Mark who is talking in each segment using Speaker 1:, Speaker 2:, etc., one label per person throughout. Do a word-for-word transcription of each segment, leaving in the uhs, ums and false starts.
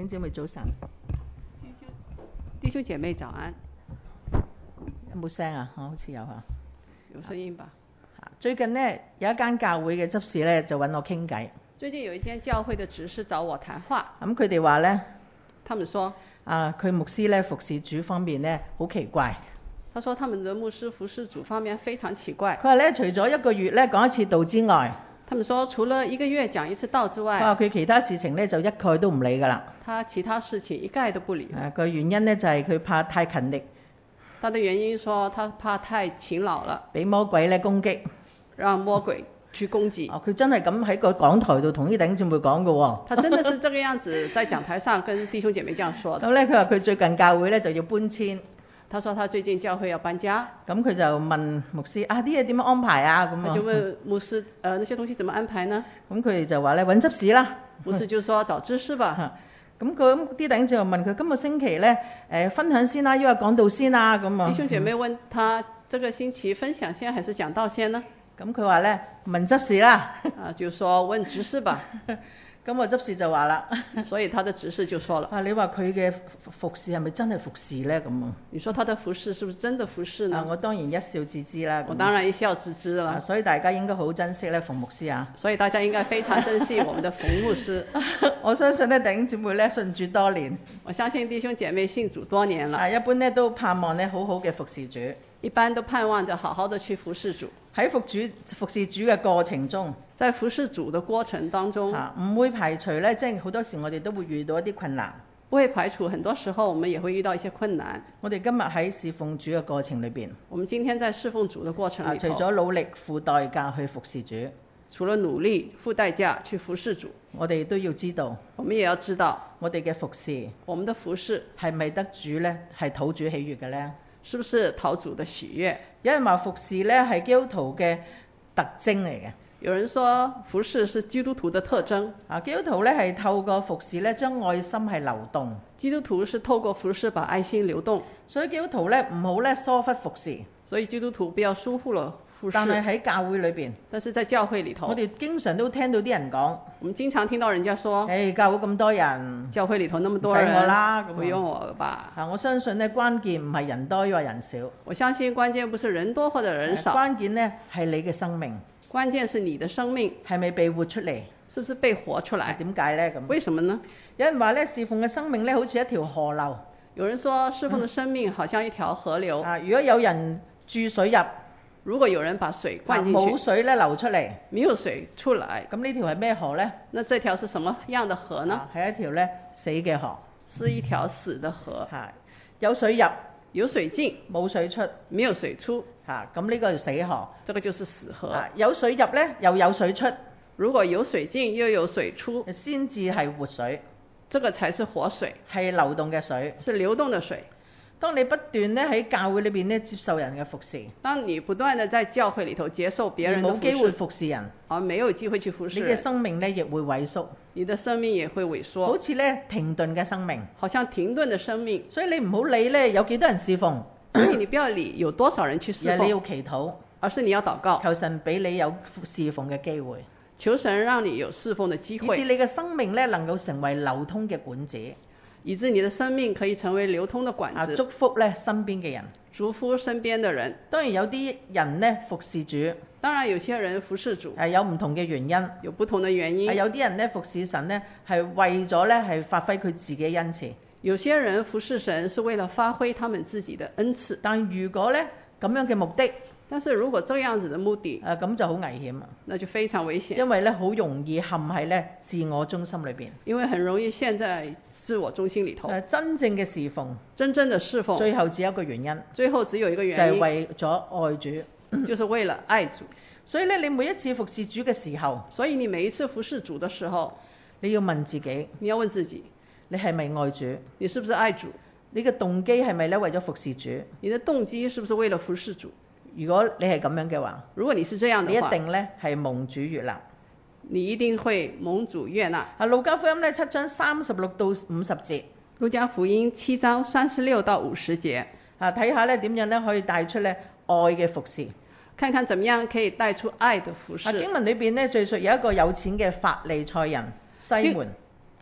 Speaker 1: 兄姊妹早晨，
Speaker 2: 弟兄姐妹早安。
Speaker 1: 有冇聲啊？好似有嚇，
Speaker 2: 有聲音吧。
Speaker 1: 最近呢，有一間教會嘅執事呢，就揾我傾偈。
Speaker 2: 最近有一間教會的執事找我談話。
Speaker 1: 咁佢哋話呢，
Speaker 2: 他們說
Speaker 1: 啊，佢牧師呢，服侍主方面呢，好奇怪。
Speaker 2: 他說他們的牧師服侍主方面非常奇怪。
Speaker 1: 佢話呢，除咗一個月呢講一次道之外，
Speaker 2: 他們說除了一個月講一次道之外，
Speaker 1: 佢話佢其他事情呢，就一概都唔理㗎啦。
Speaker 2: 他其他事情一概都不理。
Speaker 1: 誒、啊，個原因呢，就係、是、佢怕太勤力。
Speaker 2: 他的原因說他怕太勤勞了，
Speaker 1: 俾魔鬼呢攻擊，
Speaker 2: 讓魔鬼去攻擊。
Speaker 1: 哦，佢真係咁喺個講台度同啲弟兄姊妹講嘅喎。
Speaker 2: 他真的是這個樣子，在講台上跟弟兄姐妹這樣說的。
Speaker 1: 咁咧，佢話佢最近教會咧就要搬遷。
Speaker 2: 他說他最近教會要搬家。
Speaker 1: 咁佢就問牧師啊，啲嘢點樣安排啊？咁啊。
Speaker 2: 他就問牧師，呃，那些東西怎麼安排呢？
Speaker 1: 咁佢哋就話咧揾執事啦。
Speaker 2: 牧師就說找執事吧。
Speaker 1: 咁佢咁啲弟兄就問佢今個星期咧，誒、呃、分享先啦，抑或講道先啦咁啊。
Speaker 2: 弟兄姐妹問他，這個星期分享先還是講道先呢？
Speaker 1: 咁佢話咧問執事啦。
Speaker 2: 啊，就說問執事吧。
Speaker 1: 咁我執事就話啦，
Speaker 2: 所以他的執事就說了。
Speaker 1: 啊，你話佢嘅服侍係咪真係服侍咧？咁啊？
Speaker 2: 你說他的服侍是不是真的服侍呢？
Speaker 1: 啊，我當然一笑置之啦。
Speaker 2: 我當然一笑置之了。
Speaker 1: 啊，所以大家應該好珍惜咧馮牧師啊。
Speaker 2: 所以大家應該非常珍惜我們的馮牧師。
Speaker 1: 我相信咧弟兄姊妹咧信主多年。
Speaker 2: 我相信弟兄姐妹信主多年了。
Speaker 1: 啊，一般咧都盼望咧好好嘅服侍主。
Speaker 2: 一般都盼望着好好的去服侍主。
Speaker 1: 喺服主服侍主嘅過程中，
Speaker 2: 在服侍主的過程當中，
Speaker 1: 啊，唔會排除咧，即係好多時我哋都會遇到一啲困難。
Speaker 2: 不會排除很多時候我們也會遇到一些困難。
Speaker 1: 我哋今日喺侍奉主嘅過程裏邊，
Speaker 2: 我們今天在侍奉主的過程裏頭，
Speaker 1: 啊，除咗努力付代價去服侍主，
Speaker 2: 除了努力付代價去服侍主，
Speaker 1: 我哋都要知道，
Speaker 2: 我們也要知道
Speaker 1: 我哋嘅服侍，
Speaker 2: 我們的服侍
Speaker 1: 係咪得主咧係討主喜悅嘅咧？
Speaker 2: 是不是討主的喜悅？
Speaker 1: 有人話服侍咧係基督徒嘅特徵嚟嘅。
Speaker 2: 有人說服侍是基督徒的特徵。
Speaker 1: 啊，基督徒咧係透過服侍咧將愛心係流動。
Speaker 2: 基督徒是透過服侍把愛心流動。
Speaker 1: 所以基督徒咧唔好咧疏忽服侍。
Speaker 2: 所以基督徒不要疏忽了服侍。
Speaker 1: 但係喺教會裏邊，
Speaker 2: 但是在教會裏頭，
Speaker 1: 我哋經常都聽到啲人講，
Speaker 2: 我們經常聽到人家說，
Speaker 1: 誒，教會咁多人，
Speaker 2: 教會裏頭那麼多人，
Speaker 1: 唔使我啦，
Speaker 2: 不用我吧。
Speaker 1: 啊，我相信咧關鍵唔係人多或人少。
Speaker 2: 我相信關鍵不是人多或者人少。
Speaker 1: 關鍵咧係你嘅生命。
Speaker 2: 關鍵是你的生命
Speaker 1: 係咪被活出嚟？
Speaker 2: 是不是被活出來？
Speaker 1: 點解咧咁？
Speaker 2: 為什麼呢？
Speaker 1: 有人話咧侍奉嘅生命咧好似一條河流。
Speaker 2: 有人說侍奉嘅生命好像一條河流。
Speaker 1: 啊，如果有人注水入，
Speaker 2: 如果有人把水灌進去，
Speaker 1: 冇水咧流出嚟，
Speaker 2: 沒有水出來，
Speaker 1: 咁呢條係咩河咧？
Speaker 2: 那這條是什麼樣的河呢？
Speaker 1: 係、啊、一條咧死嘅河。
Speaker 2: 是一條死的河。
Speaker 1: 係有水入，
Speaker 2: 有水進，
Speaker 1: 冇水出，
Speaker 2: 沒有水出。
Speaker 1: 嚇，咁呢個係死河。
Speaker 2: 這個就是死河。
Speaker 1: 啊、有水入咧，又有水出。
Speaker 2: 如果有水進又有水出，
Speaker 1: 先至係活水。
Speaker 2: 這個才是活水，
Speaker 1: 係流動嘅水，
Speaker 2: 是流動的水。
Speaker 1: 當你不斷咧喺教會裏邊咧接受人嘅服侍，
Speaker 2: 當你不斷地在教會裏頭接受別人的服侍，
Speaker 1: 冇機會服侍人，
Speaker 2: 而沒有機會去服侍人，
Speaker 1: 你嘅生命咧亦會萎縮，
Speaker 2: 你的生命也會萎縮，
Speaker 1: 好似咧停頓嘅生命，
Speaker 2: 好像停頓的生命。
Speaker 1: 所以你唔好理咧有幾多人侍奉，
Speaker 2: 所以你不要理有多少人去侍奉，
Speaker 1: 你要祈禱，
Speaker 2: 而是你要禱告，
Speaker 1: 求神俾你有侍奉嘅機會，
Speaker 2: 求神讓你有侍奉的機會，
Speaker 1: 以致你嘅生命咧能夠成為流通嘅管子，
Speaker 2: 以致你的生命可以成為流通的管子，
Speaker 1: 啊，祝福咧身邊嘅人，
Speaker 2: 祝福身邊的人。
Speaker 1: 當然有啲人咧服侍主，
Speaker 2: 當然有些人服侍主
Speaker 1: 係有唔同嘅原因，
Speaker 2: 有不同的原因，
Speaker 1: 係有啲人咧服侍神咧係為咗咧係發揮佢自己嘅恩賜，
Speaker 2: 有些人服侍神是為了發揮他們自己的恩賜。
Speaker 1: 但如果咧咁樣嘅目的，
Speaker 2: 但是如果這樣子的目的，
Speaker 1: 誒、啊、咁就好危險啊！
Speaker 2: 那就非常危險，
Speaker 1: 因為咧好容易陷喺咧自我中心裏邊，
Speaker 2: 因為很容易陷在自我中心裏頭。
Speaker 1: 誒、真正嘅侍奉，
Speaker 2: 真正的侍奉，
Speaker 1: 最後只有一個原因，
Speaker 2: 最後只有一個原因，
Speaker 1: 就係、是、為咗愛主，
Speaker 2: 就是為了愛主。
Speaker 1: 所以咧，你每一次服侍主嘅時候，
Speaker 2: 所以你每一次服侍主的時候，
Speaker 1: 你要問自己，
Speaker 2: 你要問自己，
Speaker 1: 你係咪愛主？
Speaker 2: 你是不是愛主？
Speaker 1: 你嘅動機係咪咧為咗服侍主？
Speaker 2: 你的動機是不是為了服侍主？
Speaker 1: 如果你係咁樣嘅話，
Speaker 2: 如果你是這樣的話，
Speaker 1: 你一定咧係蒙主悅納，
Speaker 2: 你一定會蒙主悅納。
Speaker 1: 啊，路加福音咧七章三十六到五十節，
Speaker 2: 路加福音七章三十六到五十節，
Speaker 1: 啊，睇下咧點樣咧可以帶出咧愛嘅服侍，
Speaker 2: 看看怎麼樣可以帶出愛的服侍。
Speaker 1: 啊，經文裏邊咧敘述有一個有錢嘅法利賽人西門。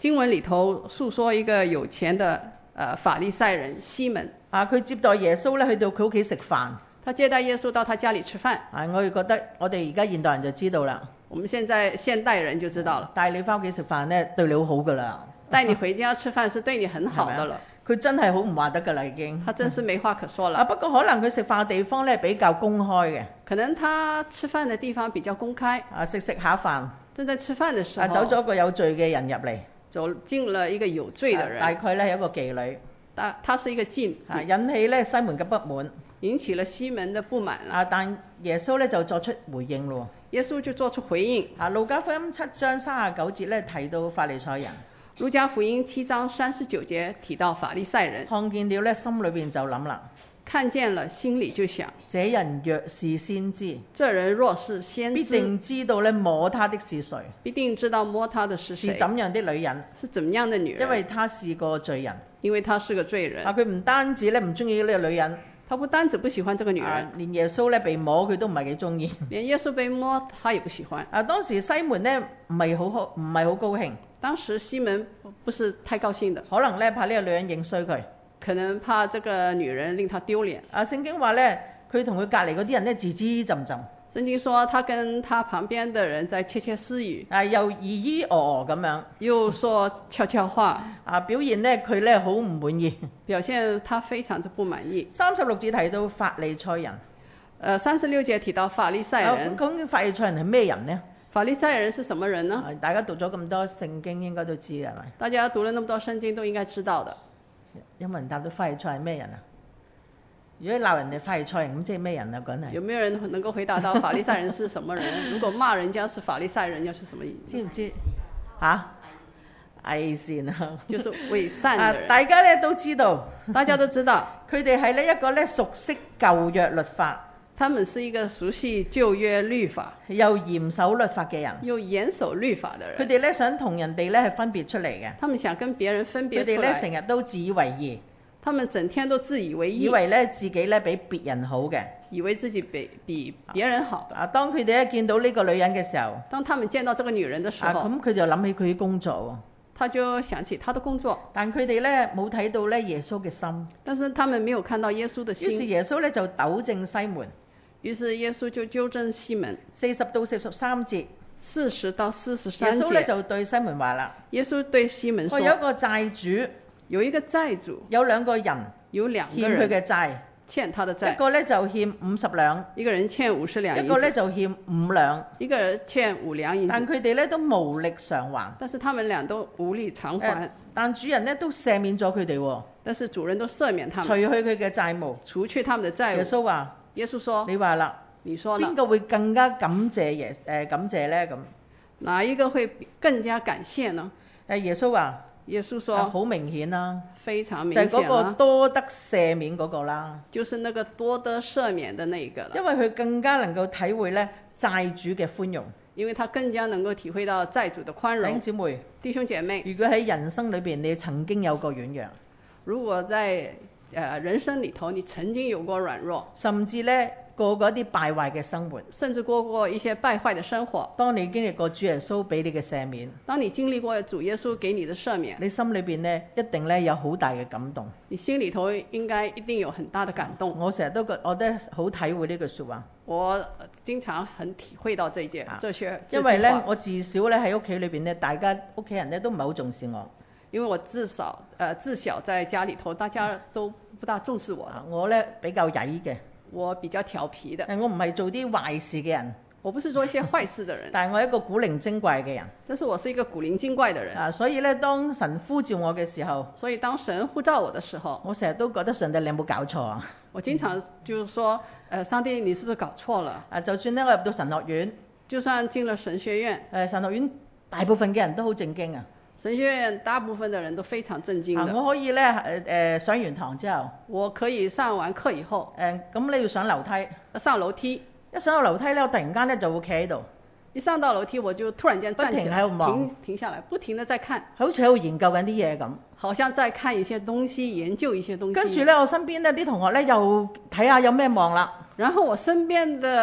Speaker 2: 經文裏頭訴說一個有錢的呃法利賽人西門，
Speaker 1: 啊，佢接待耶穌咧去到佢屋企食飯。
Speaker 2: 他接待耶穌到他家裏吃飯。
Speaker 1: 啊，我哋覺得我哋而家現代人就知道啦。
Speaker 2: 我們現在現代人就知道了。
Speaker 1: 帶你翻屋企食飯咧，對你好好噶啦。
Speaker 2: 帶你回家吃飯是對你很好的了。
Speaker 1: 佢真係好唔話得噶啦，已經。
Speaker 2: 他真是沒話可說了。
Speaker 1: 啊，不過可能佢食飯嘅地方咧比較公開嘅。
Speaker 2: 可能他吃飯的地方比較公開。
Speaker 1: 啊，食食下飯。
Speaker 2: 正在吃飯的時候。
Speaker 1: 啊，走咗一個有罪嘅人入嚟。
Speaker 2: 走進了一個有罪的人。
Speaker 1: 大概咧係一個妓女。
Speaker 2: 但他是一個妓女。
Speaker 1: 啊，引起咧西門嘅不滿。
Speaker 2: 引起了西門的不滿了。
Speaker 1: 啊，但耶穌咧就作出回應咯。
Speaker 2: 耶穌就作出回應。
Speaker 1: 啊，路加福音七章三十九節咧提到法利賽人。
Speaker 2: 路加福音七章三十九節提到法利賽人。
Speaker 1: 看見了咧，心裏邊就諗啦。
Speaker 2: 看見了，心裏就想：
Speaker 1: 這人若是先知，
Speaker 2: 這人若是先知，
Speaker 1: 必定知道咧摸他的是誰，
Speaker 2: 必定知道摸他的是誰，
Speaker 1: 是怎樣的女人，
Speaker 2: 是怎麼樣的女人，
Speaker 1: 因為他是個罪人，
Speaker 2: 因為他是個罪人。
Speaker 1: 啊，佢唔單止咧唔中意呢個女人，
Speaker 2: 他不單止不喜歡這個女人，
Speaker 1: 啊、連耶穌咧被摸佢都唔係幾中意，
Speaker 2: 連耶穌被摸他也不喜歡。
Speaker 1: 啊，當時西門咧唔係好好唔係好高興，
Speaker 2: 當時西門不是太高興的，
Speaker 1: 可能咧怕呢個女人認衰佢。
Speaker 2: 可能怕這個女人令他丟臉。
Speaker 1: 啊，聖經話咧，佢同佢隔離嗰啲人咧，吱吱浸浸。
Speaker 2: 聖經說，他跟他旁邊的人在竊竊私語。
Speaker 1: 啊，又咿咿哦哦咁樣。
Speaker 2: 又說悄悄話。
Speaker 1: 啊，表現咧佢咧好唔滿意。
Speaker 2: 表現他非常之不滿意。
Speaker 1: 三十六節提到法利賽人。
Speaker 2: 呃，三十六節提到法利賽人。
Speaker 1: 咁、啊、法利賽人係咩人呢？
Speaker 2: 法利賽人是什麼人呢？
Speaker 1: 啊、大家讀咗咁多聖經，應該都知係咪？
Speaker 2: 大家讀了那麼多聖經，都應該知道的。
Speaker 1: 有冇人答到法利賽係咩人啊？如果鬧人哋法利賽人，咁即係咩人啊？講係。
Speaker 2: 有沒有人能夠回答到法利賽人是什麼人？如果罵人家是法利賽人，又是什麼意思？
Speaker 1: 知唔知？嚇、啊？偽善啊！
Speaker 2: 就是偽善的人。
Speaker 1: 啊、大家咧都知道，
Speaker 2: 大家都知道，
Speaker 1: 佢哋係呢一個咧熟悉舊約律法。
Speaker 2: 他們是一個熟悉舊約律法
Speaker 1: 又嚴守律法嘅人，
Speaker 2: 又嚴守律法的人。
Speaker 1: 佢哋咧想同人哋咧係分別出嚟嘅。
Speaker 2: 他們想跟別人分別出來。
Speaker 1: 佢哋咧成日都自以為義。
Speaker 2: 他們整天都自以為義。
Speaker 1: 以為咧自己咧比別人好嘅。
Speaker 2: 以為自己比比別人好的。
Speaker 1: 啊，當佢哋一見到呢個女人嘅時候，
Speaker 2: 當他們見到這個女人的時候，
Speaker 1: 咁佢就諗起佢啲工作喎。
Speaker 2: 他就想起他的工作。
Speaker 1: 但佢哋咧冇睇到咧耶穌嘅心。
Speaker 2: 但是他們沒有看到耶穌的心。
Speaker 1: 於是耶穌咧就糾正西門。
Speaker 2: 於是耶穌就糾正西門。
Speaker 1: 四十到四十三節。
Speaker 2: 四十到四十三節。
Speaker 1: 耶穌咧就對西門話啦。
Speaker 2: 耶穌對西門說：
Speaker 1: 我有一個債主，
Speaker 2: 有一個債主，
Speaker 1: 有兩個人，
Speaker 2: 有兩個人
Speaker 1: 欠佢嘅債，
Speaker 2: 欠他的債。
Speaker 1: 一個咧就欠五十兩，
Speaker 2: 一個人欠五十兩銀子，
Speaker 1: 一個咧就欠五兩，
Speaker 2: 一個人欠五兩銀子。
Speaker 1: 但佢哋咧都無力償還。
Speaker 2: 但是他們倆都無力償還。
Speaker 1: 呃、但主人咧都赦免咗佢哋喎。
Speaker 2: 但是主人都赦免他們，
Speaker 1: 除去佢嘅債務，
Speaker 2: 除去他們的債務。
Speaker 1: 耶穌話：
Speaker 2: 耶穌說，
Speaker 1: 你話啦。
Speaker 2: 你說呢？
Speaker 1: 邊個會更加感謝耶？誒、呃、感謝咧咁？
Speaker 2: 哪一個會更加感謝呢？
Speaker 1: 誒耶穌話：
Speaker 2: 耶穌說，
Speaker 1: 好明顯啦，
Speaker 2: 非常明顯啦，
Speaker 1: 就係、是、嗰個多得赦免嗰個啦，
Speaker 2: 就是那個多得赦免的那一個啦。
Speaker 1: 因為佢更加能夠體會咧債主嘅寬容，
Speaker 2: 因為他更加能夠體會到債主的寬容。
Speaker 1: 弟兄姊妹，
Speaker 2: 弟兄姐妹，
Speaker 1: 如果喺人生裏邊你曾經有過軟弱，
Speaker 2: 如果在誒人生裏頭你曾經有過軟弱，
Speaker 1: 甚至咧過過一啲敗壞嘅生活，
Speaker 2: 甚至過過一些敗壞嘅生活，
Speaker 1: 當你經歷過主耶穌俾你嘅赦免，
Speaker 2: 當你經歷過主耶穌給你的赦免，
Speaker 1: 你心裏邊咧一定咧有好大嘅感動，
Speaker 2: 你心裏頭應該一定有很大的感動。
Speaker 1: 我成日都覺，我都好體會呢句說話。
Speaker 2: 我經常很體會到這件、啊、這些，
Speaker 1: 因為咧我至少咧喺屋企裏邊咧，大家屋企人咧都唔係好重視我。
Speaker 2: 因為我至少，誒、呃、自小在家裏頭，大家都不大重視我。
Speaker 1: 我咧比較曳嘅，
Speaker 2: 我比較調皮的。
Speaker 1: 我唔係做啲壞事嘅人，
Speaker 2: 我不是做一些壞事的人。
Speaker 1: 但係我係一個古靈精怪嘅人。
Speaker 2: 但是我是一個古靈精怪的人。
Speaker 1: 啊，所以咧當神呼召我嘅時候，
Speaker 2: 所以當神呼召我的時候，
Speaker 1: 我成日都覺得上帝你有冇搞錯啊？
Speaker 2: 我經常就是說，誒、呃、上帝你是不是搞錯了？
Speaker 1: 啊，就算咧我入到神學院，
Speaker 2: 就算進了神學院，誒、
Speaker 1: 呃、神學院大部分嘅人都好正經啊。
Speaker 2: 神學院大部分的人都非常正經的。
Speaker 1: 啊，我可以咧誒誒上完堂之後，
Speaker 2: 我可以上完課以後，
Speaker 1: 誒、呃、咁你要上樓梯，
Speaker 2: 上樓梯，
Speaker 1: 一上到樓梯咧，我突然間咧就會企喺度，
Speaker 2: 一上到樓梯我就突然間站起來，
Speaker 1: 不停喺度望，
Speaker 2: 停停下來，不停地在看，
Speaker 1: 好似喺度研究緊啲嘢咁，
Speaker 2: 好像在看一些東西，研究一些東西。
Speaker 1: 跟住咧，我身邊咧啲同學咧又睇下有咩望啦，
Speaker 2: 然後我身邊的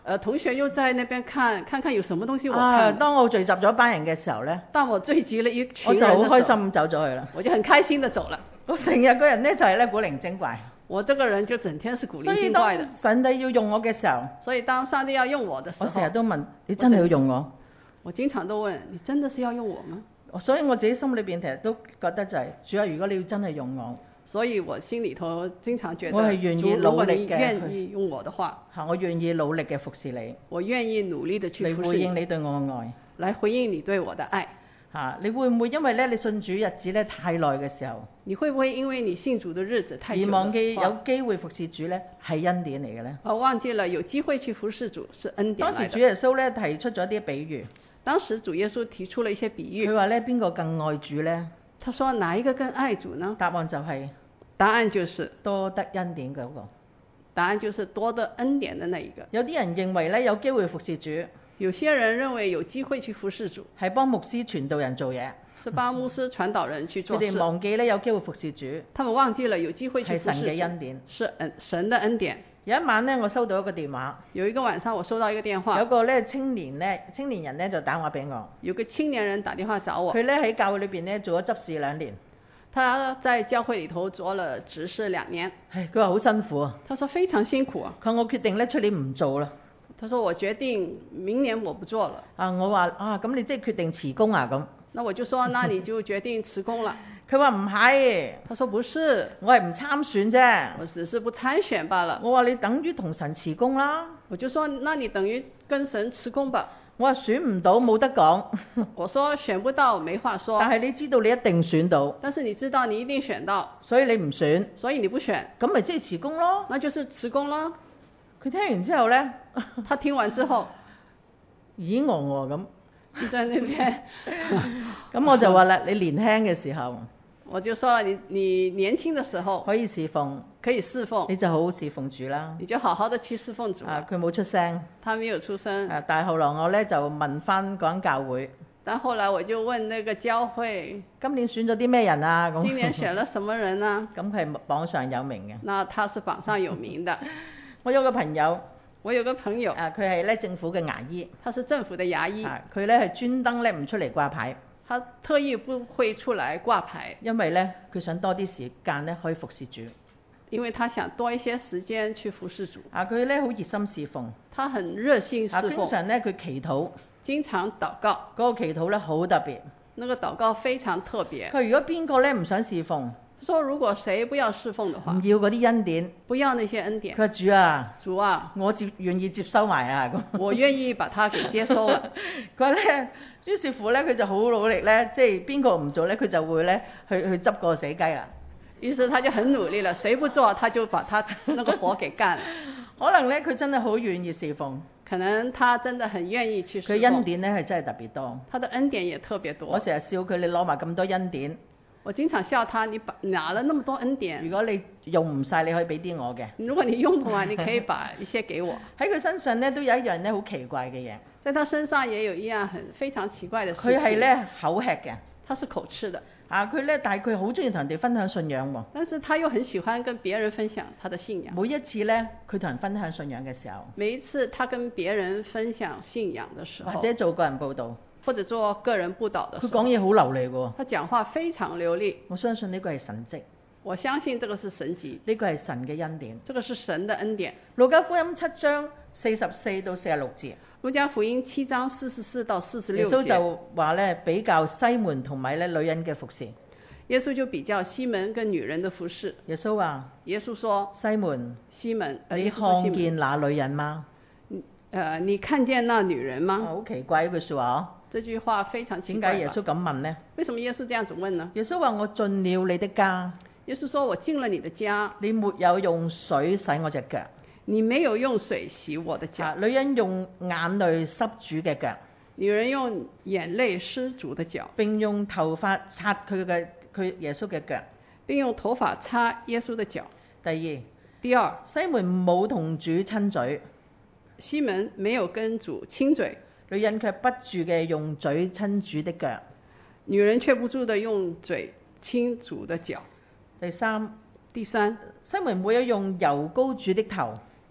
Speaker 2: 呃，同學又在那邊看看看有什麼東西我
Speaker 1: 啊，
Speaker 2: 看。
Speaker 1: 當我聚集咗班人嘅時候咧，
Speaker 2: 當我聚集了一
Speaker 1: 我就
Speaker 2: 群人的時候，
Speaker 1: 好開心咁走咗去啦。
Speaker 2: 我就很開心的走了。
Speaker 1: 我成日個人咧就係咧古靈精怪，
Speaker 2: 我這個人就整天是古靈
Speaker 1: 所以
Speaker 2: 精怪的。
Speaker 1: 當上帝要用我嘅時候，
Speaker 2: 所以當上帝要用我的時
Speaker 1: 我
Speaker 2: 候，
Speaker 1: 成日都問：你真係要用我？
Speaker 2: 我經常都問：你真的是要用我嗎？
Speaker 1: 所以我自己心裏邊其實都覺得就係、是，主啊，如果你要真係用我，
Speaker 2: 所以我心裏頭經常覺得，
Speaker 1: 我係願意
Speaker 2: 主，如
Speaker 1: 努
Speaker 2: 果你
Speaker 1: 力嘅
Speaker 2: 願意用我的話，
Speaker 1: 嚇，我願意努力嘅服侍你，
Speaker 2: 我願意努力的去
Speaker 1: 嚟
Speaker 2: 服侍你，
Speaker 1: 回應你對我嘅愛。
Speaker 2: 來回應你對我的愛。
Speaker 1: 嚇，你會唔會因為咧你信主日子咧太耐嘅時候，
Speaker 2: 你會不會因為你信主的日子太久
Speaker 1: 而忘記
Speaker 2: 了
Speaker 1: 有機會服侍主咧係恩典嚟嘅咧？
Speaker 2: 而忘記了有機會去服侍主是恩典來的。
Speaker 1: 當時主耶穌咧提出咗啲比喻，
Speaker 2: 當時主耶穌提出了一些比喻，
Speaker 1: 佢話咧邊個更愛主咧？
Speaker 2: 他說哪一個更愛主呢？
Speaker 1: 答案就係、是、
Speaker 2: 答案就是
Speaker 1: 多得恩典嗰、那個。
Speaker 2: 答案就是多得恩典的那一個。
Speaker 1: 有啲人認為咧有機會服侍主，
Speaker 2: 有些人認為有機會去服侍主
Speaker 1: 係幫牧師傳道人做嘢，
Speaker 2: 是幫牧師傳導人去做
Speaker 1: 佢
Speaker 2: 事。
Speaker 1: 哋忘記咧有機會服侍主，
Speaker 2: 他們忘記了有機會去
Speaker 1: 係神
Speaker 2: 服侍主
Speaker 1: 嘅恩典。
Speaker 2: 是恩神的恩典。
Speaker 1: 有一晚咧，我收到一個電話，
Speaker 2: 有一個晚上我收到一個電話，
Speaker 1: 有個咧青年咧青年人咧就打電話俾我，
Speaker 2: 有個青年人打電話找我。
Speaker 1: 佢咧喺教會裏邊咧做咗執事兩年，
Speaker 2: 他在教會裏頭做了執事兩年。
Speaker 1: 唉，佢話好辛苦啊，
Speaker 2: 他說非常辛苦啊。
Speaker 1: 佢話我決定咧出年唔做啦。
Speaker 2: 他說我決定明年我不做了。
Speaker 1: 啊，我話啊，咁你即係決定辭工啊咁？
Speaker 2: 那我就說，那你就決定辭工了。
Speaker 1: 佢話唔係，
Speaker 2: 他說不是，
Speaker 1: 我係唔參選啫。
Speaker 2: 我只是不參選罷了。
Speaker 1: 我話你等於同神辭工啦。
Speaker 2: 我就說，那你等於跟神辭工吧。
Speaker 1: 我話選唔到冇得講。
Speaker 2: 我說選不到沒話說。
Speaker 1: 但係你知道你一定選到。
Speaker 2: 但是你知道你一定選到。
Speaker 1: 所以你唔選。
Speaker 2: 所以你不選。
Speaker 1: 咁咪即係辭工咯。
Speaker 2: 那就是辭工咯。
Speaker 1: 佢聽完之後呢，
Speaker 2: 他聽完之後，
Speaker 1: 咦我我咁，
Speaker 2: 就在那邊。
Speaker 1: 咁我就話啦，你年輕嘅時候，
Speaker 2: 我就說你你年輕的時候
Speaker 1: 可以侍奉，
Speaker 2: 可以侍奉，
Speaker 1: 你就好好侍奉主啦。
Speaker 2: 你就好好的去侍奉主。
Speaker 1: 啊，佢冇出聲。
Speaker 2: 他沒有出聲。
Speaker 1: 啊，但係後來我呢就問翻嗰間教會。
Speaker 2: 但後來我就問那個教會，
Speaker 1: 今年選咗啲咩人啊？咁
Speaker 2: 今年選了什麼人啊？
Speaker 1: 咁佢係榜上有名嘅。
Speaker 2: 那他是榜上有名的。
Speaker 1: 我有個朋友，
Speaker 2: 我有個朋友，
Speaker 1: 啊，佢係咧政府嘅牙醫，
Speaker 2: 他是政府的牙醫，
Speaker 1: 啊，佢咧係專登咧唔出嚟掛牌，
Speaker 2: 他特意不會出來掛牌，
Speaker 1: 因為咧佢想多啲時間咧可以服侍主，
Speaker 2: 因為他想多一些時間去服侍主。
Speaker 1: 啊，佢咧好熱心侍奉，
Speaker 2: 他很熱心侍奉，
Speaker 1: 啊，經常咧佢祈禱，
Speaker 2: 經常禱告，
Speaker 1: 嗰個祈禱咧好特別，
Speaker 2: 那個禱告非常特別。
Speaker 1: 佢如果邊個咧唔想侍奉，
Speaker 2: 說如果誰不要侍奉的話，
Speaker 1: 唔要嗰啲恩典，
Speaker 2: 不要那些恩典，
Speaker 1: 佢話主啊，
Speaker 2: 主啊，
Speaker 1: 我接願意接收埋啊咁，
Speaker 2: 我願意把它給接收了。
Speaker 1: 佢話咧，於是乎咧，佢就好努力咧，即係邊個唔做咧，佢就會咧去去執個死雞啦。
Speaker 2: 於是他就很努力了，誰不做他就把他那個活給幹了。
Speaker 1: 可能咧佢真係好願意侍奉，
Speaker 2: 可能他真的很願意去侍奉。
Speaker 1: 佢恩典咧係真係特別多，
Speaker 2: 他的恩典也特別多。
Speaker 1: 我成日笑佢，你攞埋咁多恩典。
Speaker 2: 我經常笑他，你把拿了那麼多恩典，
Speaker 1: 如果你用唔晒，你可以俾啲我嘅。
Speaker 2: 如果你用不完，你可以把一些給我。
Speaker 1: 喺佢身上咧都有一樣咧好奇怪嘅嘢。
Speaker 2: 在他身上也有一樣很非常奇怪的事情。
Speaker 1: 佢係咧口吃嘅，
Speaker 2: 他是口吃的。
Speaker 1: 啊，佢咧但係佢好中意同人哋分享信仰喎。
Speaker 2: 但是他又很喜歡跟別人分享他的信仰。
Speaker 1: 每一次咧，佢同人分享信仰嘅時候，
Speaker 2: 每一次他跟別人分享信仰的時候，
Speaker 1: 或者做個人報道，
Speaker 2: 或者做個人佈道的時候，
Speaker 1: 佢講嘢好流利嘅。
Speaker 2: 他講話非常流利。
Speaker 1: 我相信呢個係神蹟，
Speaker 2: 我相信這個是神蹟，
Speaker 1: 呢個係神嘅恩典，
Speaker 2: 這個是神的恩典。
Speaker 1: 路加福音七章四十四到四十六節。
Speaker 2: 路加福音七章四十四到四十六節。
Speaker 1: 耶穌就話咧比較西門同埋咧女人嘅服侍。
Speaker 2: 耶穌就比較西門跟女人的服侍。
Speaker 1: 耶穌話：
Speaker 2: 耶穌說，
Speaker 1: 西門，
Speaker 2: 西門，呃、
Speaker 1: 你看見那女人嗎？
Speaker 2: 呃，你看見那女人嗎？
Speaker 1: 好奇怪一句說話哦。
Speaker 2: 這句話非常奇怪。
Speaker 1: 點解耶穌咁問呢？
Speaker 2: 為什麼耶穌這樣子問呢？
Speaker 1: 耶穌話：我進了你的家。
Speaker 2: 耶穌說，我進了你的家。
Speaker 1: 你沒有用水洗我隻腳。
Speaker 2: 你沒有用水洗我的腳。
Speaker 1: 啊，女人用眼淚濕主嘅腳。
Speaker 2: 女人用眼淚濕主的腳。並
Speaker 1: 用頭髮擦佢嘅佢耶穌嘅腳。
Speaker 2: 並用頭髮擦耶穌的腳。
Speaker 1: 第二，
Speaker 2: 第二，
Speaker 1: 西門冇同主親嘴。
Speaker 2: 西門沒有跟主親嘴。
Speaker 1: 女人卻不住嘅用嘴親主的腳。
Speaker 2: 女人卻不住的用嘴親主的腳。
Speaker 1: 第三，
Speaker 2: 第三，
Speaker 1: 西門沒有用油膏主的頭。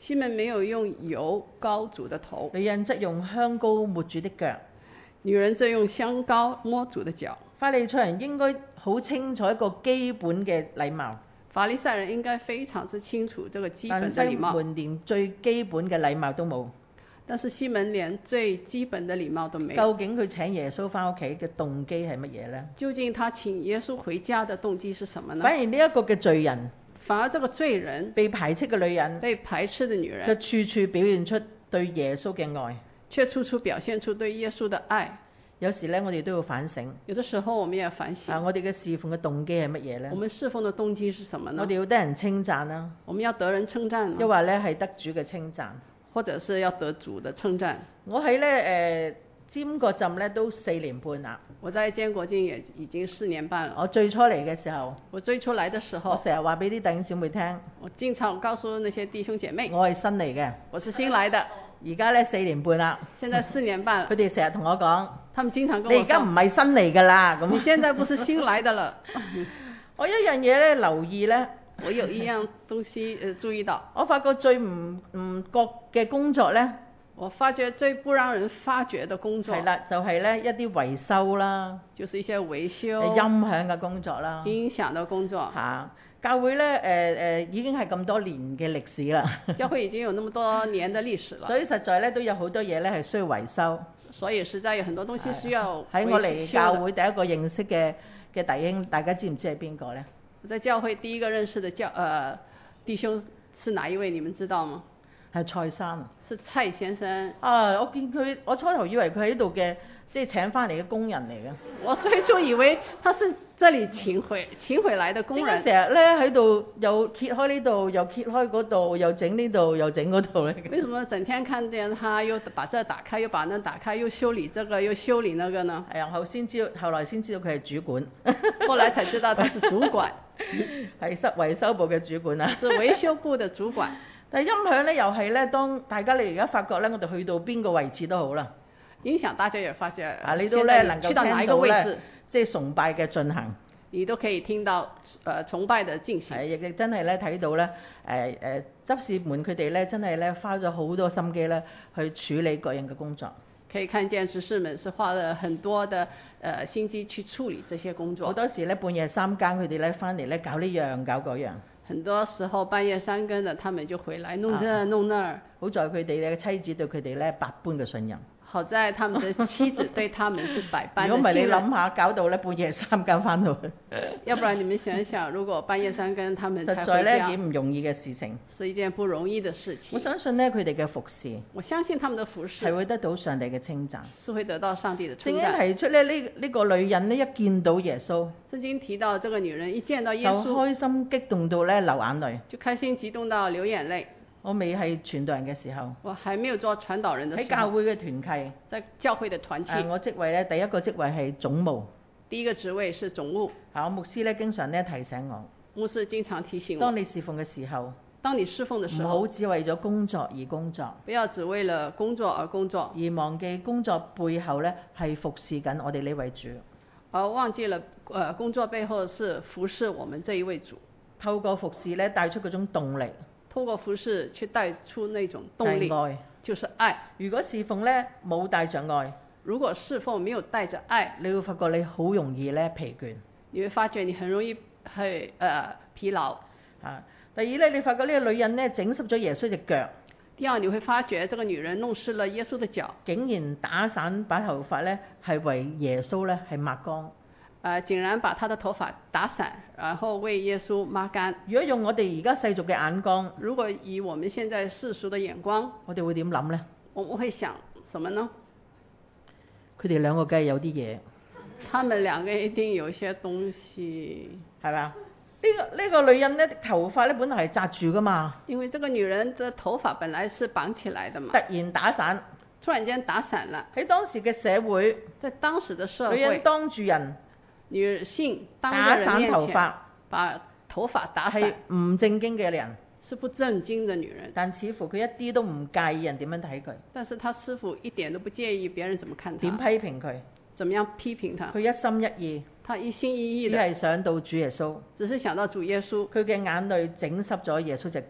Speaker 2: 西門沒有用油膏主的頭，
Speaker 1: 女人則用香膏抹主的腳。
Speaker 2: 女人則用香膏摸主的腳。
Speaker 1: 法利賽人應該好清楚一個基本嘅禮貌，
Speaker 2: 法利賽人應該非常之清楚這個基
Speaker 1: 但
Speaker 2: 本的禮貌。
Speaker 1: 西門連最基本嘅禮貌都冇。
Speaker 2: 但是西門連最基本的禮貌都沒有。
Speaker 1: 究竟佢請耶穌翻屋企嘅動機係乜嘢呢？
Speaker 2: 究竟他請耶穌回家的動機是什麼呢？
Speaker 1: 反而呢一個嘅罪人，
Speaker 2: 反而這個罪人，
Speaker 1: 被排斥嘅女人，
Speaker 2: 被排斥的女人，
Speaker 1: 就處處表現出對耶穌嘅愛，
Speaker 2: 卻處處表現出對耶穌的愛。
Speaker 1: 有時咧，我哋都要反省。
Speaker 2: 有的時候，我們也反省。
Speaker 1: 啊，我哋嘅侍奉嘅動機係乜嘢咧？
Speaker 2: 我們侍奉的動機是什麼呢？
Speaker 1: 我哋要得人稱讚啦。
Speaker 2: 我們要得人稱讚。
Speaker 1: 又話咧係得主嘅稱讚，
Speaker 2: 或者是要得主的稱讚。
Speaker 1: 我喺咧誒尖國浸咧都四年半啦。
Speaker 2: 我在尖國浸也已經四年半了。
Speaker 1: 我最初嚟嘅時候，
Speaker 2: 我最初來的時候，
Speaker 1: 我成日話俾啲弟兄姊妹聽，
Speaker 2: 我經常告訴那些弟兄姐妹，
Speaker 1: 我係新嚟嘅，
Speaker 2: 我是新來的。
Speaker 1: 而家咧四年半啦，
Speaker 2: 現在四年半了。
Speaker 1: 佢哋成日同我講，
Speaker 2: 他們經常跟我說，
Speaker 1: 你而家唔係新嚟㗎啦，咁。
Speaker 2: 你現在不是新來的了。
Speaker 1: 我一樣嘢咧留意咧，
Speaker 2: 我有一樣東西誒、呃、注意到，
Speaker 1: 我發覺最唔唔覺嘅工作咧，
Speaker 2: 我發覺最不讓人發覺的工作
Speaker 1: 係啦，就係咧一啲維修啦，
Speaker 2: 就是一些維修、
Speaker 1: 音響嘅工作啦，
Speaker 2: 音響的工作。
Speaker 1: 嚇，教會咧誒誒已經係咁多年嘅歷史啦，
Speaker 2: 教會已經有那麼多年的歷史了，
Speaker 1: 所以實在咧都有好多嘢咧係需要維修。
Speaker 2: 所以實在有很多東西需要維修。
Speaker 1: 喺我嚟教會第一個認識嘅嘅弟兄，大家知唔知係邊個咧？
Speaker 2: 我在教會第一個認識的教呃弟兄是哪一位？你們知道嗎？
Speaker 1: 係蔡生。
Speaker 2: 是蔡先生。
Speaker 1: 啊，我見佢，我初頭以為佢喺度嘅，即係請翻嚟嘅工人嚟嘅。
Speaker 2: 我最初以為他是這裡請回請回來的工人。
Speaker 1: 點解成日咧喺度又揭開呢度，又揭開嗰度，又整呢度，又整嗰度咧？
Speaker 2: 為什麼整天看見他又把這打開，又把那打開，又修理這個，又修理那個呢？
Speaker 1: 係啊，後先知道，後來先知道佢係主管。
Speaker 2: 後來才知道他是主管，
Speaker 1: 係室維修部嘅主管啊。
Speaker 2: 是維修部的主管。
Speaker 1: 但係音響咧，又係咧，當大家你而家發覺咧，我哋去到邊個位置都好啦。
Speaker 2: 影響大家也發覺
Speaker 1: 啊，你都咧能夠
Speaker 2: 去到哪一個位置，
Speaker 1: 即係崇拜嘅進行，
Speaker 2: 你都可以聽到誒、呃、崇拜嘅進行。
Speaker 1: 係，亦真係咧睇到咧，誒誒執事們佢哋咧真係咧花咗好多心機咧去處理各樣嘅工作。
Speaker 2: 可以看見執事們是花了很多的誒、呃、心機去處理這些工作。
Speaker 1: 好多時咧半夜三更佢哋咧翻嚟咧搞呢樣搞嗰樣。
Speaker 2: 很多時候半夜三更的，他們就回來弄這、啊、弄那。好
Speaker 1: 在佢哋嘅妻子對佢哋咧百般嘅信任。
Speaker 2: 好在他們的妻子對他們是百般的信任。
Speaker 1: 如果唔係你諗下，搞到咧半夜三更翻到去。
Speaker 2: 要不然你們想想，如果半夜三更他們才回家，
Speaker 1: 實在咧幾唔容易嘅事情。
Speaker 2: 是一件不容易的事情。
Speaker 1: 我相信咧佢哋嘅服侍，
Speaker 2: 我相信他們的服侍
Speaker 1: 係會得到上帝嘅稱讚。
Speaker 2: 是會得到上帝的稱讚。
Speaker 1: 聖經提出咧呢呢、這個女人呢，一見到耶穌，
Speaker 2: 聖經提到這個女人一見到耶穌，
Speaker 1: 就開心激動到咧流眼淚，
Speaker 2: 就開心激動到流眼淚。
Speaker 1: 我未係傳道人嘅時候，
Speaker 2: 我還沒有做傳導人的時候，
Speaker 1: 喺教會嘅團契，
Speaker 2: 在教會的團契，
Speaker 1: 呃、我職位咧第一個職位係總務，
Speaker 2: 第一個職位是總務。
Speaker 1: 啊，我牧師咧經常咧提醒我，
Speaker 2: 牧師經常提醒我，
Speaker 1: 當你侍奉嘅時候，
Speaker 2: 當你侍奉的時候，
Speaker 1: 唔好只為咗工作而工作，
Speaker 2: 不要只為了工作而工作，
Speaker 1: 而忘記工作背後咧係服侍緊我哋呢位主，
Speaker 2: 而忘記了，呃，工作背後是服侍我們這一位主，
Speaker 1: 透過服侍咧帶出嗰種動力。
Speaker 2: 透過服侍去帶出那種動力，
Speaker 1: 愛
Speaker 2: 就是愛。
Speaker 1: 如果侍奉咧冇帶着愛，
Speaker 2: 如果侍奉沒有帶着愛，
Speaker 1: 你會發覺你好容易咧疲倦。
Speaker 2: 你會發覺你很容易係誒疲勞。
Speaker 1: 啊，第二咧，你發覺呢個女人咧整濕咗耶穌隻腳。
Speaker 2: 第二，你會發覺這個女人弄濕了耶穌的腳，
Speaker 1: 竟然打散把頭髮咧係為耶穌咧係抹乾。
Speaker 2: 呃，竟然把他的頭髮打散，然後為耶穌抹乾。
Speaker 1: 如果用我哋而家世俗嘅眼光，
Speaker 2: 如果以我們現在世俗的眼光，
Speaker 1: 我哋會點諗呢？
Speaker 2: 我們會想什麼呢？
Speaker 1: 佢哋兩個梗係有啲嘢。
Speaker 2: 他們兩個一定有一些東西，
Speaker 1: 係咪啊？呢個呢個女人咧頭髮咧本來係紮住噶嘛。
Speaker 2: 因為這個女人的頭髮本來是綁起來的嘛。
Speaker 1: 突然打散，
Speaker 2: 突然間打散了。
Speaker 1: 喺當時嘅社會，
Speaker 2: 在當時的社會，
Speaker 1: 女人當住人。
Speaker 2: 女性當
Speaker 1: 打散頭髮，
Speaker 2: 把頭髮打散，
Speaker 1: 係唔正經嘅人，
Speaker 2: 是不正經的女人。
Speaker 1: 但似乎佢一啲都唔介意人點樣睇佢。
Speaker 2: 但是她似乎一點都不介意別人怎麼看她。
Speaker 1: 點批評佢？
Speaker 2: 怎麼樣批評她？
Speaker 1: 佢一心一意，
Speaker 2: 她一心一意的，
Speaker 1: 只係想到主耶穌，
Speaker 2: 只是想到主耶穌。
Speaker 1: 佢嘅眼淚整濕咗耶穌隻腳。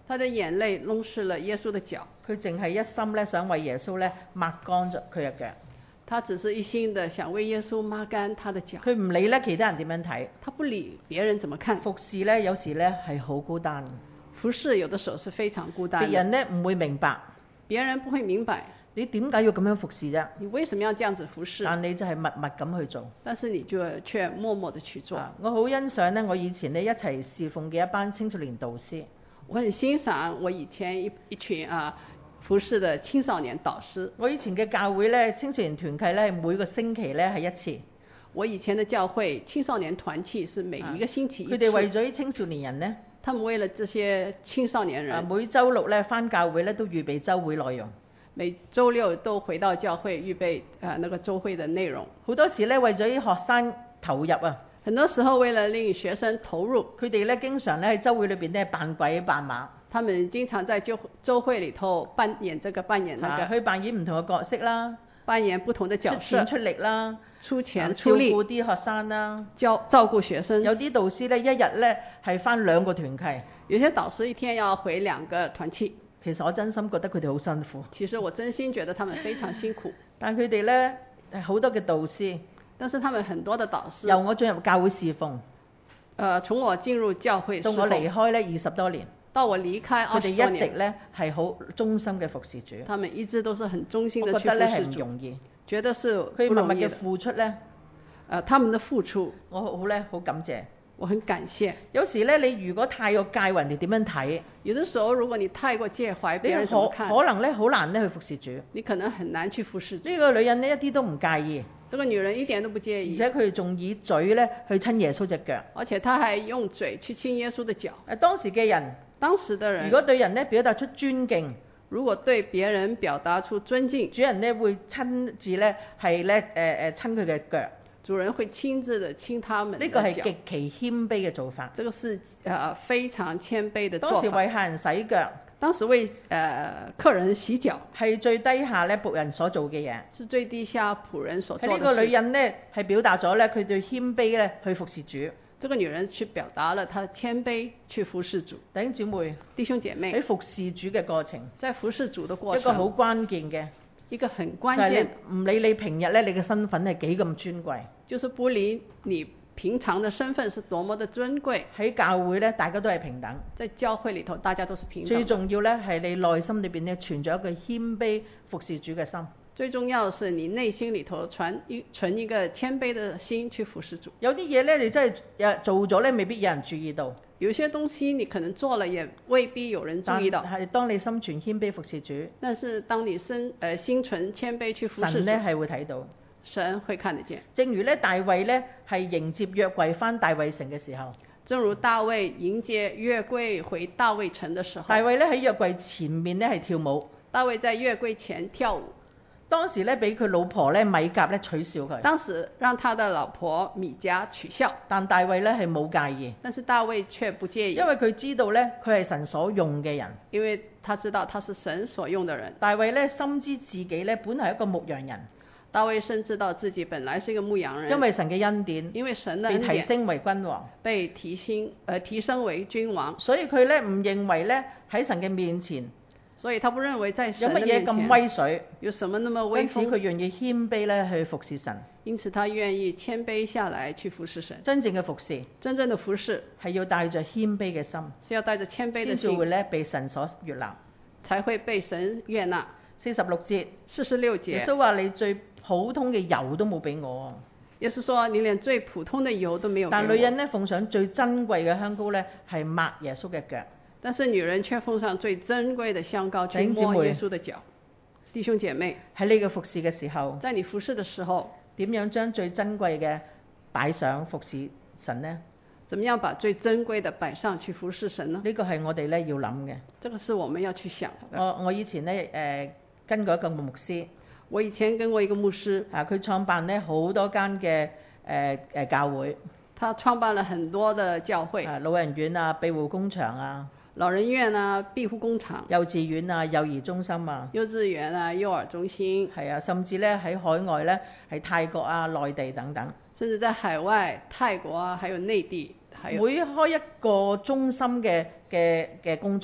Speaker 2: 他的眼淚弄濕了耶穌的腳，
Speaker 1: 佢淨係一心咧想為耶穌咧抹乾咗佢嘅腳，
Speaker 2: 他只是一心的想為耶穌抹乾他的腳，
Speaker 1: 佢唔理咧其他人點樣睇。
Speaker 2: 他不理別人怎麼看。
Speaker 1: 服侍咧有時咧係好孤單，
Speaker 2: 服侍有的時候是非常孤單的，
Speaker 1: 別人咧唔會明白
Speaker 2: 別人不會明白
Speaker 1: 你點解要咁樣服侍啫，
Speaker 2: 你為什麼要這樣子服侍，
Speaker 1: 但你就係默默咁去做。
Speaker 2: 但是你就卻默默地去做。
Speaker 1: 啊我好欣賞咧，我以前咧一齊侍奉嘅一班青少年導師。
Speaker 2: 我很欣賞我以前一一群啊服侍的青少年導師。
Speaker 1: 我以前嘅教會咧青少年團契咧每個星期咧係一次。
Speaker 2: 我以前的教會青少年團契是每一個星期一次。
Speaker 1: 佢哋為咗青少年人呢，
Speaker 2: 他們為了這些青少年人，
Speaker 1: 啊每週六咧返教會咧都預備週會內容。
Speaker 2: 每週六都回到教會預備啊那個週會的內容。
Speaker 1: 好多時咧為咗啲學生投入啊，
Speaker 2: 很多時候為了令學生投入，
Speaker 1: 佢哋咧經常咧喺週會裏邊咧扮鬼扮馬。
Speaker 2: 他們經常在週週會裏頭扮演這個扮演那個，
Speaker 1: 啊、去扮演唔同嘅角色啦，
Speaker 2: 扮演不同的角色，
Speaker 1: 出錢出力啦，
Speaker 2: 出錢
Speaker 1: 啊
Speaker 2: 出力，
Speaker 1: 照顧啲學生啦，
Speaker 2: 教照顧學生。
Speaker 1: 有啲導師咧一日咧係返兩個團契，
Speaker 2: 有些導師一天要回兩個團契。
Speaker 1: 其實我真心覺得佢哋好辛苦。
Speaker 2: 其實我真心覺得他們非常辛苦。
Speaker 1: 但佢哋咧好多嘅導師，
Speaker 2: 但是他們很多的導師，
Speaker 1: 由我進入教會侍奉，
Speaker 2: 呃，從我進入教會
Speaker 1: 到我離開咧二十多年，
Speaker 2: 到我離開二
Speaker 1: 佢哋
Speaker 2: 十多年，
Speaker 1: 一直咧係好忠心嘅服侍主。
Speaker 2: 他們一直都是很忠心的去
Speaker 1: 我覺得咧係
Speaker 2: 服侍主，
Speaker 1: 唔容易，
Speaker 2: 覺得是不
Speaker 1: 佢默默嘅
Speaker 2: 容易的。
Speaker 1: 付出咧，
Speaker 2: 呃，他們的付出，
Speaker 1: 我好咧好感謝。
Speaker 2: 我很感謝。
Speaker 1: 有時咧，你如果太過介懷人哋點樣睇，
Speaker 2: 有的時候如果你太過介懷別
Speaker 1: 你
Speaker 2: 人怎麼
Speaker 1: 可
Speaker 2: 看，
Speaker 1: 可能咧好難咧去服侍主。
Speaker 2: 你可能很難去服侍主。
Speaker 1: 呢個女人呢，一啲都唔介意，
Speaker 2: 這個女人一點都不介
Speaker 1: 而
Speaker 2: 意，
Speaker 1: 且佢仲以嘴咧去親耶穌隻腳。
Speaker 2: 而且她還用嘴去親耶穌的腳。
Speaker 1: 誒當時嘅人，
Speaker 2: 當時的人，
Speaker 1: 如果對人咧表達出尊敬，
Speaker 2: 如果對別人表達出尊敬，
Speaker 1: 主人咧會親自咧係咧誒誒親佢嘅腳。
Speaker 2: 主人會親自的親他們的
Speaker 1: 呢個係
Speaker 2: 腳。
Speaker 1: 極其謙卑嘅做法。
Speaker 2: 這個是呃非常謙卑的做法。
Speaker 1: 當時為客人洗腳，
Speaker 2: 當時為呃客人洗腳，
Speaker 1: 係最低下咧僕人所做嘅嘢。
Speaker 2: 是最低下僕人所做的事。
Speaker 1: 喺呢個女人咧係表達咗咧佢對謙卑咧去服侍主。
Speaker 2: 這個女人去表達了她的謙卑去服侍主。
Speaker 1: 弟兄姊妹，
Speaker 2: 弟兄姐妹，
Speaker 1: 喺服侍主嘅過程，
Speaker 2: 在服侍主的過程，
Speaker 1: 一個好關鍵嘅，
Speaker 2: 一個很關
Speaker 1: 就係
Speaker 2: 鍵，
Speaker 1: 你唔理你平日咧你嘅身份係幾咁尊貴，
Speaker 2: 就是不理你平常的身份是多麼的尊貴，
Speaker 1: 喺教會咧大家都係平等。
Speaker 2: 在教會裏頭大家都是平等。
Speaker 1: 最重要咧係你內心裏邊咧存咗一個謙卑服侍主嘅心。
Speaker 2: 最重要的是你內心裏頭存一存一個謙卑的心去服侍主。
Speaker 1: 有啲嘢咧你真係誒做咗咧，未必有人注意到。
Speaker 2: 有些東西你可能做了，也未必有人注意到。
Speaker 1: 但係當你心存謙卑服侍主，
Speaker 2: 但是當你心誒心存謙卑去服侍主，
Speaker 1: 神咧係會睇到，
Speaker 2: 神會看得見。
Speaker 1: 正如咧大衛咧係迎接約櫃返大衛城嘅時候，
Speaker 2: 正如大衛迎接約櫃回大衛城的時候，
Speaker 1: 大衛咧喺約櫃前面咧係跳舞。
Speaker 2: 大衛在約櫃前跳舞。
Speaker 1: 當時咧俾佢老婆咧米甲咧取笑佢，
Speaker 2: 當時讓他的老婆米甲取笑，
Speaker 1: 但大衛咧係冇介意，
Speaker 2: 但是大衛卻不介意，
Speaker 1: 因為佢知道咧佢係神所用嘅人，
Speaker 2: 因為他知道他是神所用的人。
Speaker 1: 大衛咧深知自己咧本係一個牧羊人，
Speaker 2: 大衛深知道自己本來是一個牧羊人，
Speaker 1: 因為神嘅恩典，
Speaker 2: 因為神的
Speaker 1: 被
Speaker 2: 恩典
Speaker 1: 提升為君王，
Speaker 2: 被提升，呃提升為君王，
Speaker 1: 所以佢咧唔認為咧喺神嘅面前
Speaker 2: 所以他不認為在
Speaker 1: 有
Speaker 2: 神的
Speaker 1: 乜嘢咁
Speaker 2: 面前
Speaker 1: 威水，
Speaker 2: 有什麼那麼威
Speaker 1: 因此佢
Speaker 2: 風，
Speaker 1: 願意謙卑咧去服侍神。
Speaker 2: 因此他願意謙卑下來去服侍神。
Speaker 1: 真正嘅服侍
Speaker 2: 真正的服侍
Speaker 1: 係要帶着謙卑嘅心，
Speaker 2: 是要帶着謙卑的心，
Speaker 1: 先至會咧被神所悅納。
Speaker 2: 才會被神悅納。
Speaker 1: 四十六節，
Speaker 2: 四十六節，
Speaker 1: 耶穌話：你最普通嘅油都冇俾我。
Speaker 2: 耶穌說：你連最普通的油都沒有給我。
Speaker 1: 但女人呢，奉上最珍貴嘅香膏呢，係抹耶穌嘅腳。
Speaker 2: 但是女人卻奉上最珍貴的香膏去摸耶穌的腳。弟兄姐妹，
Speaker 1: 喺呢個服侍嘅時候，
Speaker 2: 在你服侍的時候，
Speaker 1: 點樣將最珍貴嘅擺上服侍神呢？
Speaker 2: 怎麼樣把最珍貴的擺上去服侍神呢？
Speaker 1: 呢個係我哋咧要諗嘅。
Speaker 2: 這個是我們要去想的。
Speaker 1: 我我以前呢，誒、呃、跟過一個牧師，
Speaker 2: 我以前跟過一個牧師，
Speaker 1: 啊佢創辦呢好多間嘅誒誒教會，
Speaker 2: 他創辦了很多的教會，
Speaker 1: 啊老人院啊、庇護工場啊。
Speaker 2: 老人院啊、庇護工場、
Speaker 1: 幼稚園啊、幼兒中心啊、
Speaker 2: 幼稚園啊、幼兒中心，
Speaker 1: 係啊，甚至咧喺海外咧，喺泰國啊、內地等等，
Speaker 2: 甚至在海外、泰國啊，還有內地，還有
Speaker 1: 每開一個中心嘅嘅嘅工作，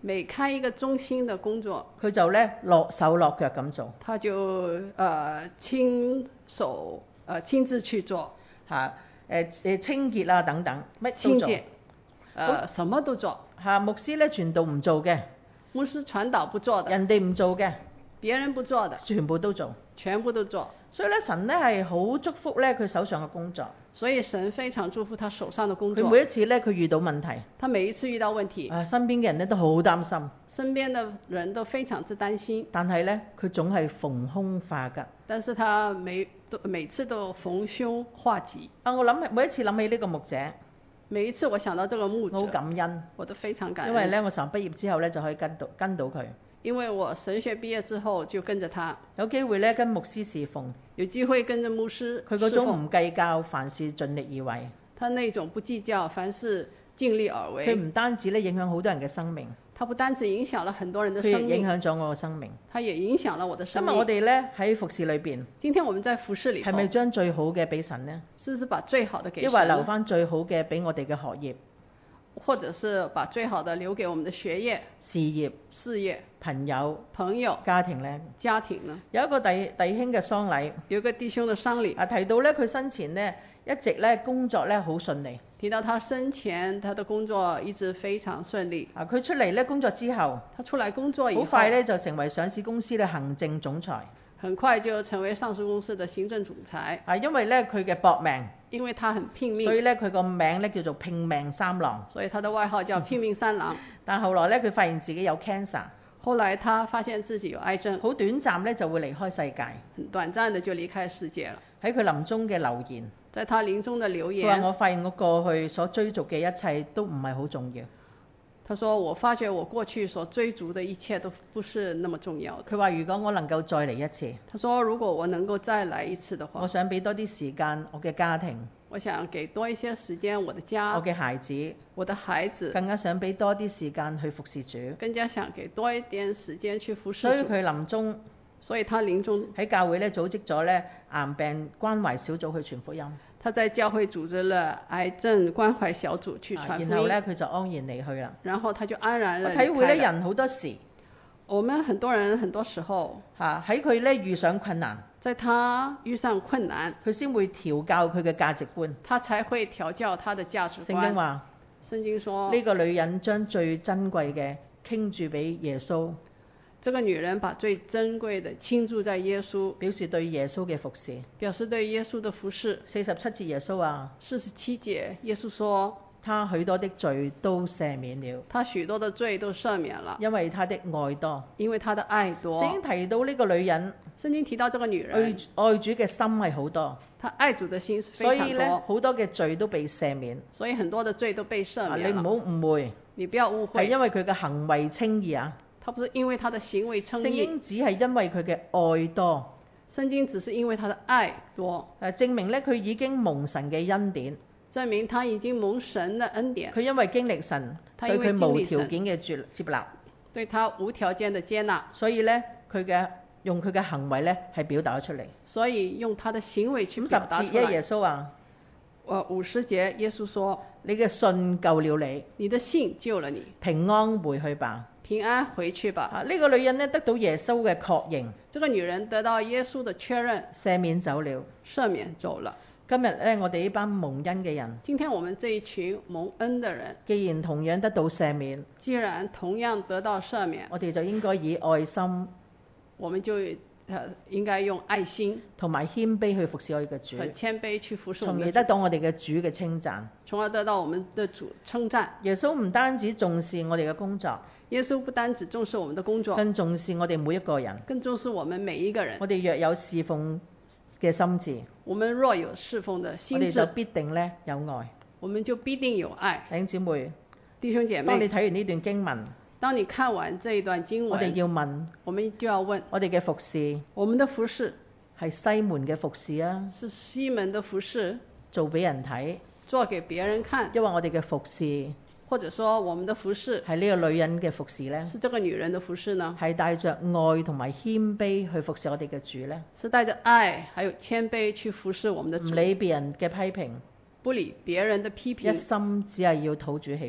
Speaker 2: 每開一個中心的工作，
Speaker 1: 佢就咧落手落腳咁做
Speaker 2: 他就呃親手呃親自去做
Speaker 1: 嚇，誒誒清潔啊等等，乜都做
Speaker 2: 清潔，呃什麼都做。
Speaker 1: 嚇。牧師咧傳道唔做嘅，
Speaker 2: 牧師傳導不做的，
Speaker 1: 人哋唔做嘅，
Speaker 2: 別人不做的，
Speaker 1: 全部都做。
Speaker 2: 全部都做。
Speaker 1: 所以咧，神咧係好祝福咧佢手上嘅工作。
Speaker 2: 所以神非常祝福他手上的工作。
Speaker 1: 佢每一次咧，佢遇到問題，
Speaker 2: 他每一次遇到問題，
Speaker 1: 啊，身邊嘅人咧都好擔心，
Speaker 2: 身邊的人都非常之擔心。
Speaker 1: 但係咧，佢總係逢凶化吉。
Speaker 2: 但是他每都每次都逢凶化吉。
Speaker 1: 啊，我諗每一次諗起呢個牧者，
Speaker 2: 每一次我想到這個牧者，
Speaker 1: 我好感恩，
Speaker 2: 我都非常感恩。
Speaker 1: 因為咧，我神畢業之後咧就可以跟到跟到佢，
Speaker 2: 因為我神學畢業之後就跟着他，
Speaker 1: 有機會咧跟牧師侍奉，
Speaker 2: 有機會跟着牧師。
Speaker 1: 佢嗰種唔計較，凡事盡力而為。
Speaker 2: 他那種不計較，凡事盡力而為。
Speaker 1: 佢唔單止咧影響好多人嘅生命，
Speaker 2: 他不單止影響了很多人的生
Speaker 1: 佢
Speaker 2: 命，
Speaker 1: 亦影響咗我嘅生命。
Speaker 2: 他也影響了我的生命。
Speaker 1: 今日我哋咧喺服侍裏邊，
Speaker 2: 今天我們在服侍裏頭，
Speaker 1: 係咪將最好嘅俾神呢？
Speaker 2: 是不是把最好的給神？
Speaker 1: 抑或留翻最好嘅俾我哋嘅學業，
Speaker 2: 或者是把最好的留給我們的學業、
Speaker 1: 事業、
Speaker 2: 事業、
Speaker 1: 朋友、
Speaker 2: 朋友、
Speaker 1: 家庭呢？
Speaker 2: 家庭呢？
Speaker 1: 有一個弟弟兄嘅喪禮，
Speaker 2: 有個弟兄的喪禮，
Speaker 1: 啊提到咧佢生前呢，一直咧工作咧好順利。
Speaker 2: 提到他生前他的工作一直非常順利。
Speaker 1: 啊，佢出嚟咧工作之後，
Speaker 2: 他出來工作以後，
Speaker 1: 好快咧就成為上市公司嘅行政總裁。
Speaker 2: 很快就成為上市公司的行政總裁。
Speaker 1: 啊，因為咧佢嘅搏命，
Speaker 2: 因為他很拼命，
Speaker 1: 所以咧佢個名咧叫做拼命三郎。
Speaker 2: 所以他的外號叫拼命三郎。
Speaker 1: 但後來咧佢發現自己有 cancer，
Speaker 2: 後來他發現自己有癌症，
Speaker 1: 好短暫咧就會離開世界。
Speaker 2: 很短暫的就離開世界了。
Speaker 1: 喺佢臨終嘅留言，
Speaker 2: 在他臨終的留言，
Speaker 1: 佢話我發現我過去所追逐嘅一切都唔係好重要。
Speaker 2: 他說我發覺我過去所追逐的一切都不是那麼重要的。
Speaker 1: 佢話如果我能夠再嚟一次，
Speaker 2: 他說如果我能夠再來一次的話，
Speaker 1: 我想俾多啲時間我嘅家庭，
Speaker 2: 我想給多一些時間我的家，
Speaker 1: 我嘅孩子，
Speaker 2: 我的孩子，
Speaker 1: 更加想俾多啲時間去服侍主，
Speaker 2: 更加想給多一點時間去服侍主。
Speaker 1: 所以佢臨終，
Speaker 2: 所以他臨終
Speaker 1: 喺教會咧組織咗咧癌病關懷小組去傳福音。
Speaker 2: 他在教會組織了癌症關懷小組去傳福音。
Speaker 1: 然後咧佢就安然離去啦。
Speaker 2: 然後他就安然了離開了。
Speaker 1: 我體會咧人好多時，
Speaker 2: 我們很多人很多時候
Speaker 1: 嚇喺佢咧遇上困難，
Speaker 2: 在他遇上困難，
Speaker 1: 佢先會調教佢嘅價值觀。
Speaker 2: 他才會調教他的價值觀。
Speaker 1: 聖經話，
Speaker 2: 聖經說
Speaker 1: 呢個女人將最珍貴嘅傾注俾耶穌。
Speaker 2: 這個女人把最珍貴的傾注在耶穌，
Speaker 1: 表示對耶穌嘅服侍。
Speaker 2: 表示對耶穌的服侍。
Speaker 1: 四十七節耶穌話，
Speaker 2: 四十七節耶穌說，
Speaker 1: 他許多的罪都赦免了。
Speaker 2: 他許多的罪都赦免了，
Speaker 1: 因為他的愛多。
Speaker 2: 因為他的愛多。
Speaker 1: 聖經提到呢個女人，
Speaker 2: 聖經提到這個女人，
Speaker 1: 愛愛主嘅心係好多。
Speaker 2: 他愛主的心是非常多。
Speaker 1: 所以咧，好多嘅罪都被赦免。
Speaker 2: 所以很多的罪都被赦免了。
Speaker 1: 你唔好誤會，
Speaker 2: 你不要誤會，
Speaker 1: 係因為佢嘅行為稱義啊。
Speaker 2: 他不是因為他的行為稱義，
Speaker 1: 聖經只係因為佢嘅愛多。
Speaker 2: 聖經只是因為他的愛多，
Speaker 1: 誒證明咧佢已經蒙神嘅恩典，
Speaker 2: 證明他已經蒙神的恩典。
Speaker 1: 佢因為經歷神對佢無條件嘅接接納，
Speaker 2: 對他無條件的接納，
Speaker 1: 所以咧佢嘅用佢嘅行為咧係表達咗出嚟。
Speaker 2: 所以用他的行為去
Speaker 1: 五十
Speaker 2: 表達出來。
Speaker 1: 節耶穌話：，
Speaker 2: 呃五十節耶穌說：
Speaker 1: 你嘅信救了你，
Speaker 2: 你的信救了你，
Speaker 1: 平安回去吧。
Speaker 2: 平安回去吧。
Speaker 1: 啊，呢、這個女人咧得到耶穌嘅確認，
Speaker 2: 這個女人得到耶穌的確認，
Speaker 1: 赦免走了，
Speaker 2: 赦免走了。
Speaker 1: 今日咧，我哋呢班蒙恩嘅人，
Speaker 2: 今天我們這一群蒙恩的人，
Speaker 1: 既然同樣得到赦免，
Speaker 2: 既然同樣得到赦免，
Speaker 1: 我哋就應該以愛心，
Speaker 2: 我們就呃應該用愛心
Speaker 1: 同埋謙卑去服侍我哋嘅主，
Speaker 2: 很謙卑去服侍我
Speaker 1: 從而
Speaker 2: 們的主，
Speaker 1: 得到我哋嘅主嘅稱讚，
Speaker 2: 從而得到我們的主稱讚。
Speaker 1: 耶穌唔單止重視我哋嘅工作，
Speaker 2: 耶穌不單只重視我們的工作，
Speaker 1: 更重視我哋每一個人，
Speaker 2: 更重視我們每一個人。
Speaker 1: 我哋若有侍奉嘅心志，
Speaker 2: 我們若有侍奉的心志，
Speaker 1: 我哋就必定咧有愛，
Speaker 2: 我們就必定有愛。
Speaker 1: 弟兄姊妹，
Speaker 2: 弟兄姐妹，
Speaker 1: 當你睇完呢段經文，
Speaker 2: 當你看完這一段經文，
Speaker 1: 我哋要問，
Speaker 2: 我們就要問，
Speaker 1: 我哋嘅服侍，
Speaker 2: 我們的服侍
Speaker 1: 係西門嘅服侍啊，
Speaker 2: 是西門的服侍，
Speaker 1: 做俾人睇，
Speaker 2: 做給別人看，
Speaker 1: 因為我哋嘅服侍，
Speaker 2: 或者說我們的服侍
Speaker 1: 係呢個女人嘅服侍呢，
Speaker 2: 是這個女人的服侍呢，
Speaker 1: 係帶着愛同埋謙卑去服侍我哋嘅主呢，
Speaker 2: 是帶着愛還有謙卑去服侍我們的主，
Speaker 1: 唔理別人嘅批評，
Speaker 2: 不理別人的批評，
Speaker 1: 一心只係要討主喜悅，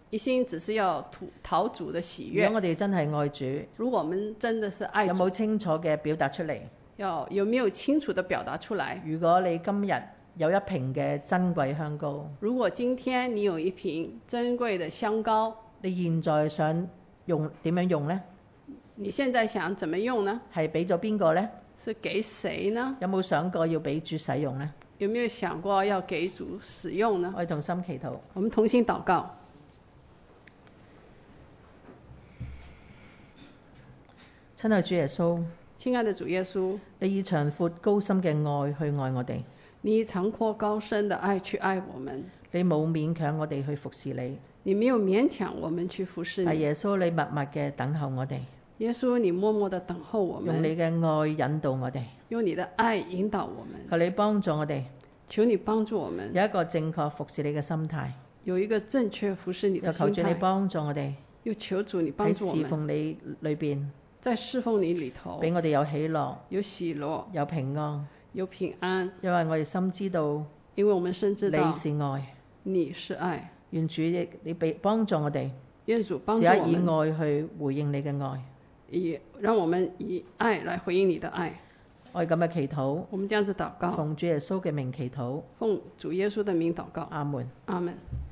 Speaker 2: 一心只是要討討主的喜悦。
Speaker 1: 如果我哋真係愛主，
Speaker 2: 如果我們真的是愛主，
Speaker 1: 有冇清楚嘅表達出嚟？
Speaker 2: 要有沒有清楚的表達出來？
Speaker 1: 如果你今日有一瓶嘅珍貴香膏，
Speaker 2: 如果今天你有一瓶珍貴的香膏，
Speaker 1: 你現在想用點樣用呢？
Speaker 2: 你現在想怎麼用呢？
Speaker 1: 係俾咗邊個呢？
Speaker 2: 是給誰呢？
Speaker 1: 有冇想過要俾主使用呢？
Speaker 2: 有沒有想過要給主使用呢？
Speaker 1: 我哋同心祈禱。
Speaker 2: 我們同心禱告。
Speaker 1: 親愛主耶穌，
Speaker 2: 親愛的主耶穌，
Speaker 1: 你以長闊高深嘅愛去愛我哋，
Speaker 2: 你以長闊高深的愛去愛我們，
Speaker 1: 你冇勉強我哋去服侍你，
Speaker 2: 你沒有勉強我們去服侍你。
Speaker 1: 係耶穌，你默默嘅等候我哋，
Speaker 2: 耶穌，你默默的等候我們，
Speaker 1: 用你嘅愛引導我哋，
Speaker 2: 用你的愛引導我們。
Speaker 1: 求你幫助我哋，
Speaker 2: 求你幫助我們
Speaker 1: 有一個正確服侍你嘅心態，
Speaker 2: 有一個正確服侍你的心態。
Speaker 1: 又求主你幫助我哋，
Speaker 2: 又求主你幫助我們
Speaker 1: 喺侍奉你裏邊，
Speaker 2: 在侍奉你裏頭，
Speaker 1: 俾我哋有喜樂，
Speaker 2: 有喜樂，
Speaker 1: 有平安，
Speaker 2: 有平安。
Speaker 1: 因為我哋深知道，
Speaker 2: 因為我們深知道
Speaker 1: 你是愛，
Speaker 2: 你是愛。
Speaker 1: 願主亦你俾幫助我哋，
Speaker 2: 願主幫助
Speaker 1: 只
Speaker 2: 我們，
Speaker 1: 以愛去回應你嘅愛，
Speaker 2: 以讓我們以愛來回應你的愛。
Speaker 1: 我哋咁嘅祈禱，
Speaker 2: 我們這樣子禱告，
Speaker 1: 奉主耶穌嘅名祈禱，
Speaker 2: 奉主耶穌的名禱告。
Speaker 1: 阿門。
Speaker 2: 阿門。